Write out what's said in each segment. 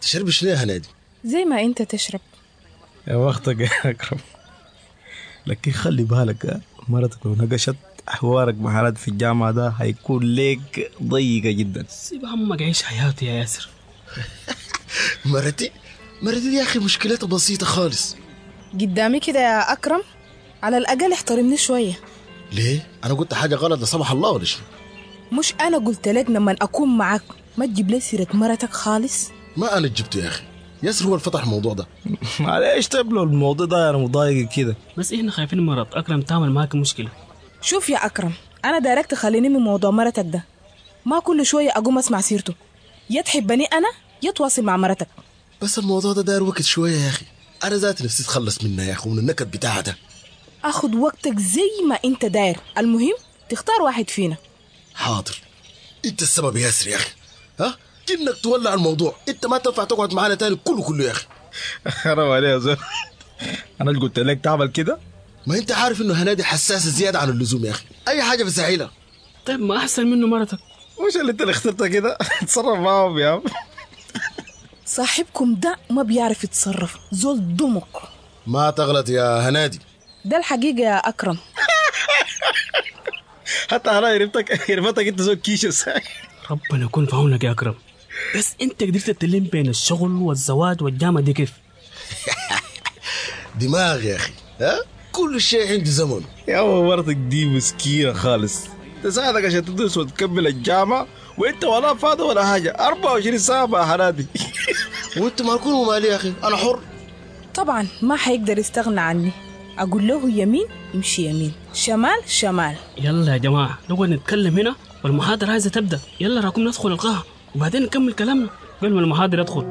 تشرب شنو يا هنادي؟ زي ما انت تشرب يا وقتك يا أكرم. لكن خلي بالك مرتك لو نقشت حوارك مع هنادي في الجامعة ده هيكون ليك ضيقة جدا. سيب همك عيش حياتي يا ياسر. مرتي دي يا أخي مشكلتها بسيطة خالص. قدامي كده يا أكرم، على الأقل احترمني شوية. ليه؟ أنا قلت حاجة غلط لا سمح الله ولا شنو؟ مش أنا قلت لك لما أكون معك ما تجيب لي سيرة مرتك خالص؟ ما أنا جبته يا أخي، ياسر هو الفتح الموضوع ده. معليش تبلو الموضوع ده، أنا مضايق كده. بس إحنا خايفين مرات أكرم تعمل معاك مشكلة. شوف يا أكرم، أنا دايرك تخليني من موضوع مرتك ده، ما كل شوية أقوم أسمع سيرته، يا تحبني أنا يا تواصل مع مرتك. بس الموضوع ده داير وقت شوية يا أخي، أنا ذاتي نفسي أتخلص منه يا أخي ومن النكد بتاعها ده. أخد وقتك زي ما أنت داير، المهم تختار واحد فينا. حاضر، أنت السبب يا ياسر يا أخي، ها؟ إنك تولع الموضوع، أنت ما تنفع تقعد معانا تاني كله يا أخي. حرام عليه يا زول، أنا اللي قلت لك تعمل كده؟ ما أنت عارف إنه هنادي حساسة زيادة عن اللزوم يا أخي، أي حاجة بسهيلها. طيب ما أحسن منه مرتك. مش اللي أنت اللي اخترتها كده؟ تصرف معهم يا عم. صاحبكم ده ما بيعرف يتصرف، زول دمك. ما تغلط يا هنادي، ده الحقيقة يا أكرم. حتى أنا عرفتك أنت زول كيشس. ربنا يكون في عونك يا أكرم. بس أنت قدرت تلم بين الشغل والزواج والجامعة دي كيف؟ دماغ يا أخي، ها؟ كل شيء عنده زمن. يا أبو مرتك دي مسكينة خالص، تساعدك عشان تدرس وتكمل الجامعة وانت ولا فاضي ولا حاجة 24 ساعة مع هنادي. وانت ما تكونوا مالي يا أخي، أنا حر. طبعا ما حيقدر يستغنى عني، أقول له يمين يمشي يمين، شمال شمال. يلا يا جماعة نقعد نتكلم هنا والمحاضرة عايزة تبدأ. يلا راكم ندخل القاعة وبعدين نكمل كلامنا قبل ما المحاضر يدخل.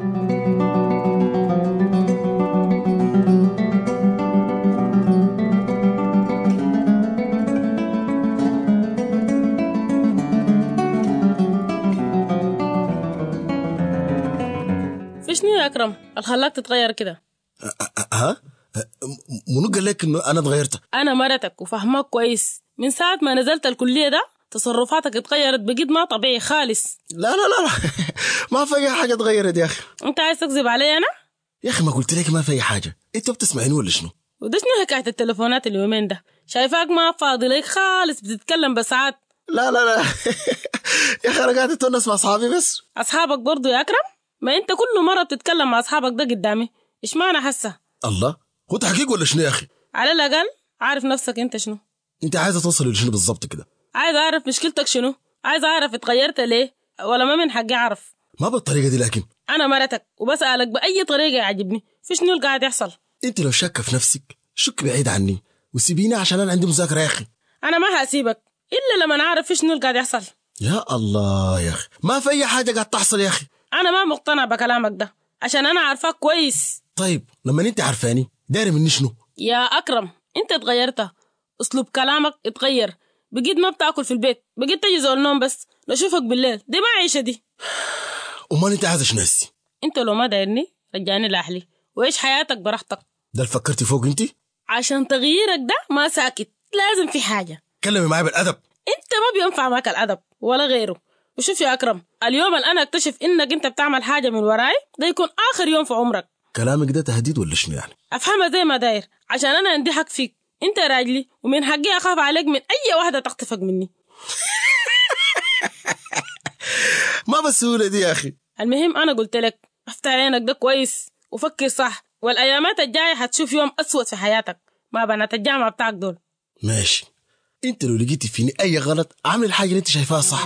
في شنو يا أكرم الخلاك تتغير كده؟ ها؟ منو قال لك إنه أنا اتغيرت؟ أنا مرتك وفهمك كويس، من ساعة ما نزلت الكلية ده تصرفاتك اتغيرت، بقيت ما طبيعي خالص. لا ما في أي حاجة اتغيرت يا أخي. أنت عايز تكذب علي أنا؟ يا أخي ما قلت لك ما في أي حاجة، أنت بتسمعني ولا شنو؟ وده شنو حكاية التليفونات اليومين ده؟ شايفاك ما فاضي لك خالص، بتتكلم بساعات. لا يا أخي أنا قاعد أتونس مع أصحابي بس. أصحابك برضو يا أكرم؟ ما أنت كل مرة بتتكلم مع أصحابك ده قدامي، إيش معنى حسه؟ الله، هو تحقيق ولا شنو يا أخي؟ على الأقل عارف نفسك أنت شنو؟ أنت عايزة توصل لشنو بالضبط كده؟ عايز أعرف مشكلتك شنو؟ عايز أعرف اتغيرت ليه؟ ولا ما من حقي أعرف؟ ما بالطريقة دي، لكن أنا مرتك وبسألك بأي طريقة يعجبني، في شنو اللي قاعد يحصل؟ أنت لو شاكة في نفسك شك بعيد عني وسيبيني عشان أنا عندي مذاكرة يا أخي. أنا ما هسيبك إلا لما نعرف في شنو اللي قاعد يحصل. يا الله يا أخي، ما في أي حاجة قاعد تحصل يا أخي. أنا ما مقتنع بكلامك ده عشان أنا عارفاك كويس. طيب لما أنت عارفاني داري مني شنو؟ يا أكرم أنت اتغيرت، أسلوب كلامك اتغير، بقيت ما بتاكل في البيت، بقيت تجي زول نوم بس نشوفك بالليل، دي ما عيشة دي. أمال أنت عايزة شنو هسي؟ أنت لو ما دايرني رجعني لأهلي وعيش حياتك براحتك. ده اللي فكرتي فوق أنت؟ عشان تغييرك ده ما ساكت، لازم في حاجة. كلمي معي بالأدب. أنت ما بينفع معك الأدب ولا غيره. وشوف يا أكرم، اليوم اللي أنا أكتشف إنك أنت بتعمل حاجة من وراي ده يكون آخر يوم في عمرك. كلامك ده تهديد ولا شنو يعني؟ أفهمها زي ما داير، عشان أنا عندي حق فيك، أنت راجلي ومن حقي أخاف عليك من أي واحدة تخطفك مني. ما بالسهولة دي يا أخي. المهم أنا قلت لك افتح عينك ده كويس وفكر صح، والأيامات الجاية هتشوف يوم أسود في حياتك مع بنات الجامعة بتاعك دول. ماشي، أنت لو لقيتي فيني أي غلط أعمل الحاجة اللي أنت شايفاها صح.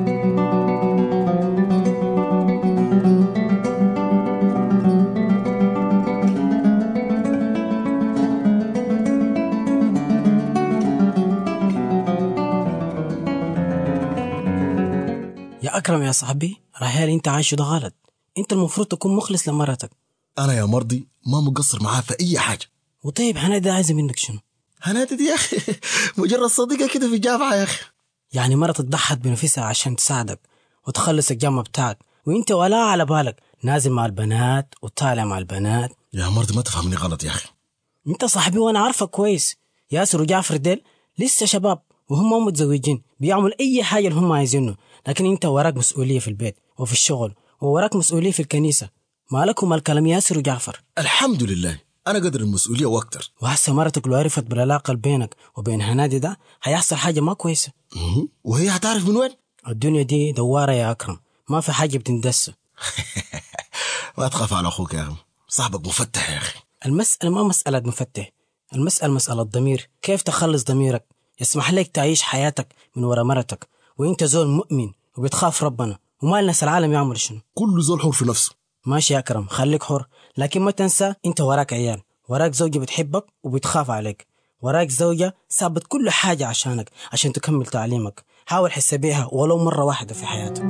يا أكرم يا صاحبي، رحيل أنت عايشه ده غلط، أنت المفروض تكون مخلص لمرتك. أنا يا مرضي ما مقصر معاه في أي حاجة. وطيب هنادي عايزة منك شنو؟ هنادي دي يا أخي مجرد صديقة كده في الجامعة يا أخي. يعني مرتك ضحت بنفسها عشان تساعدك وتخلص الجامعة بتاعك، وأنت ولا على بالك نازل مع البنات وطالع مع البنات. يا مرضي ما تفهمني غلط يا أخي. أنت صاحبي وأنا عارفك كويس، ياسر وجعفر ديل لسه شباب وهم متزوجين بيعملوا أي حاجة اللي هم عايزينه، لكن أنت وراك مسؤولية في البيت وفي الشغل ووراك مسؤولية في الكنيسة، مالكم الكلام ياسر وجعفر؟ الحمد لله أنا قدر المسؤولية وأكتر. وهسه مرتك لو عرفت بالعلاقة بينك وبين هنادي ده هيحصل حاجة ما كويسة. وهي هتعرف من وين؟ الدنيا دي دوارة يا أكرم، ما في حاجة بتندس. ما تخاف على أخوك يا أخي، صاحبك مفتح يا أخي. المسألة ما مسألة مفتح، المسألة مسألة ضمير. كيف تخلص ضميرك يسمح لك تعيش حياتك من وراء مرتك وانت زول مؤمن وبتخاف ربنا، وما الناس العالم يعمل شنو؟ كل زول حر في نفسه. ماشي يا أكرم، خليك حر، لكن ما تنسى انت وراك عيال، وراك زوجة بتحبك وبتخاف عليك، وراك زوجة سابت كل حاجة عشانك عشان تكمل تعليمك. حاول حس بيها ولو مرة واحدة في حياتك.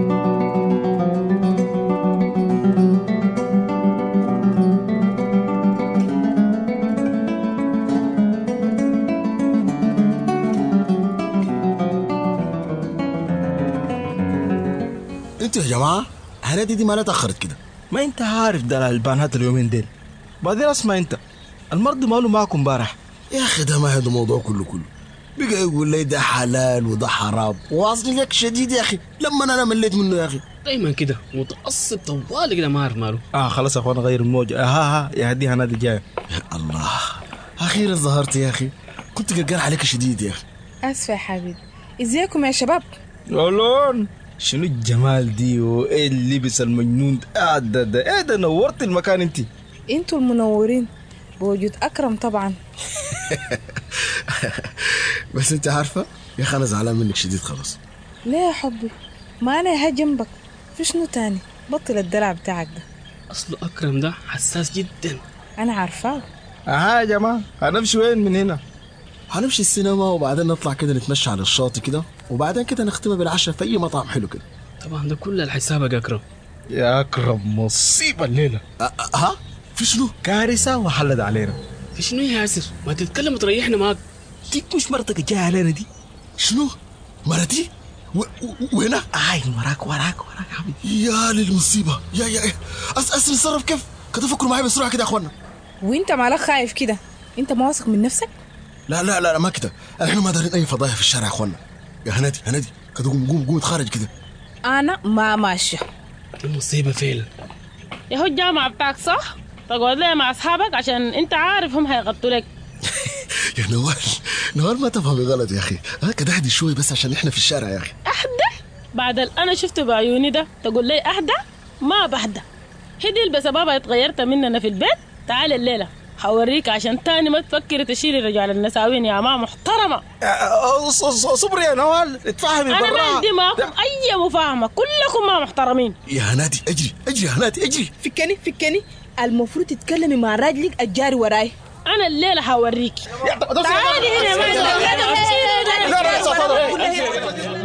انتوا يا جماعة هنادي دي ما لا تأخرت كده. ما انت عارف ده البانات اليومين ديل. بعدين اسمع انت، المرض ماله معكم امبارح؟ يا أخي ده ما هذا الموضوع كله بقى يقول لي ده حلال وده حرام، واصل لك شديد يا أخي لما أنا مليت منه يا أخي. دايما كده متعصب طوالي كده، ما عارف ماله. خلاص يا اخوان غير الموجة. ها يا هدي هنادي جاي. يا الله أخيرا ظهرت يا أخي، كنت قلقان عليك شديد يا أخي. اسفه يا حبيبي. ازيكم يا شباب؟ قولون شنو الجمال دي وايه اللبس المجنون ده؟ ايه ده نورت المكان انت. انتوا المنورين بوجود اكرم طبعا. بس انت عارفة يا أخي أنا زعلان منك شديد خلاص. ليه يا حبي؟ ما انا هاي جنبك، في شنو تاني؟ بطل الدلع بتاعك ده. اصله اكرم ده حساس جدا. انا عارفاه. يا جماعة هنمشي وين من هنا؟ هنمشي السينما وبعدين نطلع كده نتمشى على الشاطئ كده، وبعدين كده نختمها بالعشاء في أي مطعم حلو كده. طبعا ده كل الحسابك يا اكرم. يا أكرم مصيبة الليلة. ها في شنو؟ كارثة وحلت علينا. في شنو يا ياسر؟ ما تتكلم وتريحنا معاك. دي مش مرتك جاية علينا دي؟ شنو؟ مرتي؟ وهنا؟ وراك حبيبي. يا للمصيبة يا أصل نتصرف كيف؟ كده فكروا معي بسرعة كده يا أخوانا. وانت مالك خايف كده؟ انت ما واثق من نفسك؟ لا ما كده، احنا ما دارين أي فضايح في الشارع يا أخوانا. يا هنادي كده قوم اتخرج كده. انا ما ماشية. دي مصيبة فعلا. يا هو الجامعة بتاعك صح؟ تقعد ليه مع أصحابك عشان أنت عارف هم هيغطوا لك. يا نوال ما تفهمي غلط يا أخي، كده اهدي شوي بس عشان احنا في الشارع يا أخي. أحدى؟ بعد أنا شفته بعيوني ده تقول لي أحدى؟ ما بحدى. هدي بسببها اتغيرت مننا في البيت. تعال الليلة حوريك عشان تاني ما تفكري تشيلي رجال النساوين يا ما محترمة. صبري يا نوال اتفهمي برا. أنا ما عندي معكم أي مفاهمة، كلكم ما محترمين. يا هنادي اجري يا هنادي اجري. فكني المفروض تتكلمي مع راجلك الجاري وراي. أنا الليلة حوريك. تعالي هنا ما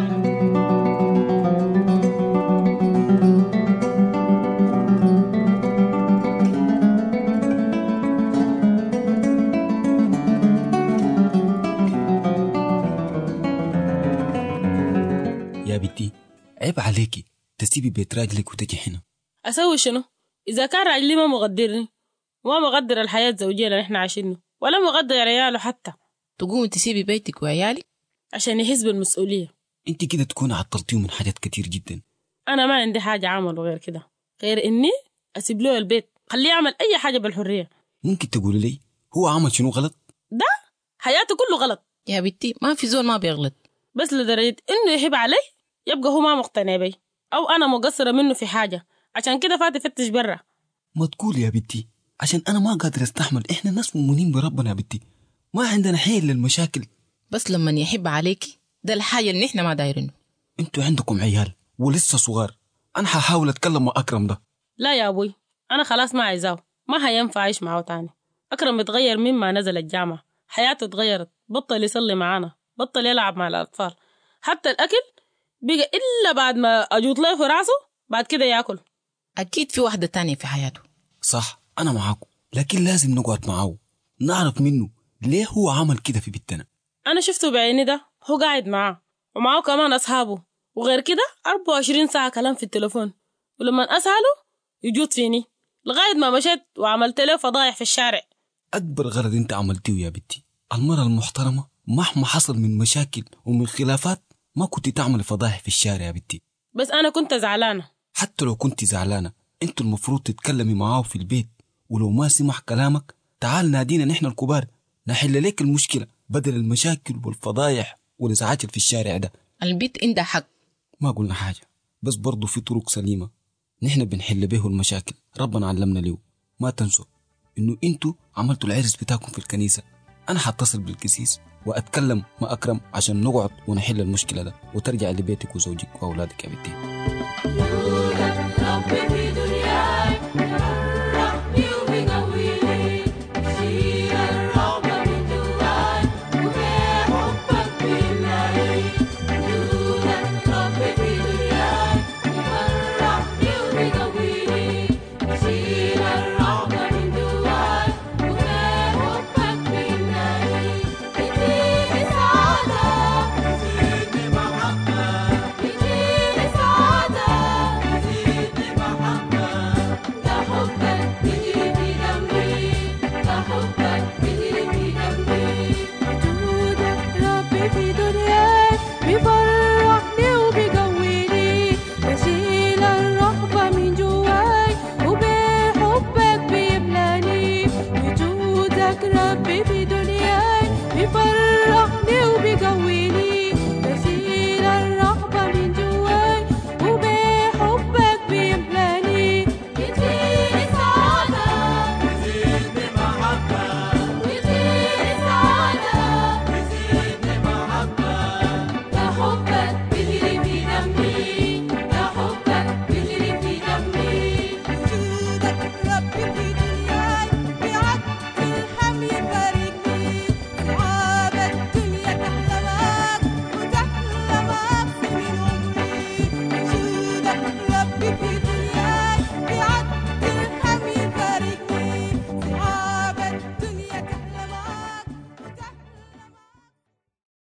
يا بنتي عيب عليكي تسيبي بيت راجلك وتجي هنا. أسوي شنو؟ إذا كان راجلي ما مقدرني وما مقدر الحياة الزوجية اللي نحن عايشينه ولا مقدر عياله حتى، تقوم تسيبي بيتك وعيالك عشان يحس بالمسؤولية. انت كده تكون عطلتيه من حاجات كتير جدا. أنا ما عندي حاجة عمله غير كده، غير إني أسيب له البيت، خليه يعمل أي حاجة بالحرية. ممكن تقولي لي هو عمل شنو غلط؟ ده حياته كله غلط يا بنتي، ما في زول ما بيغلط، بس لدرجة إنه يحب علي يبقى هو ما مقتنع بي أو أنا مقصرة منه في حاجة، عشان كده فات يفتش برا. ما تقول يا بنتي عشان أنا ما قادر استحمل. إحنا ناس مؤمنين بربنا يا بنتي، ما عندنا حيل للمشاكل. بس لما يحب عليكي ده الحاجة اللي إحنا ما دايرينه. انتوا عندكم عيال ولسه صغار، أنا هحاول أتكلم مع أكرم ده. لا يا أبوي، أنا خلاص ما عايزاه، ما هينفع أعيش معه تاني. أكرم اتغير مما نزل الجامعة، حياته اتغيرت، بطل يصلي معانا، بطل يلعب مع الأطفال، حتى الأكل بقى إلا بعد ما أجوط له في راسه بعد كده يأكل. أكيد في واحدة تانية في حياته. صح أنا معاكم، لكن لازم نقعد معه نعرف منه ليه هو عمل كده في بيتنا. أنا شفته بعيني ده، هو قاعد معاه ومعاه كمان أصحابه، وغير كده 24 ساعة كلام في التليفون، ولما أسأله يجوط فيني لغاية ما مشيت وعملت له فضايح في الشارع. أكبر غلط أنت عملتيه يا بنتي. المرأة المحترمة مهما حصل من مشاكل ومن خلافات ما كنت تعمل فضايح في الشارع يا بنتي. بس أنا كنت زعلانة. حتى لو كنت زعلانة انتوا المفروض تتكلمي معاه في البيت، ولو ما سمح كلامك تعال نادينا نحن الكبار نحل لك المشكلة بدل المشاكل والفضايح والإزعاج في الشارع ده. البيت عنده حق. ما قلنا حاجة، بس برضو في طرق سليمة نحن بنحل به المشاكل ربنا علمنا له. ما تنسوا إنه انتوا عملتوا العرس بتاعكم في الكنيسة. أنا حاتصل بالكسيس وأتكلم مع أكرم عشان نقعد ونحل المشكلة ده وترجع لبيتك وزوجك وأولادك يا بنتي.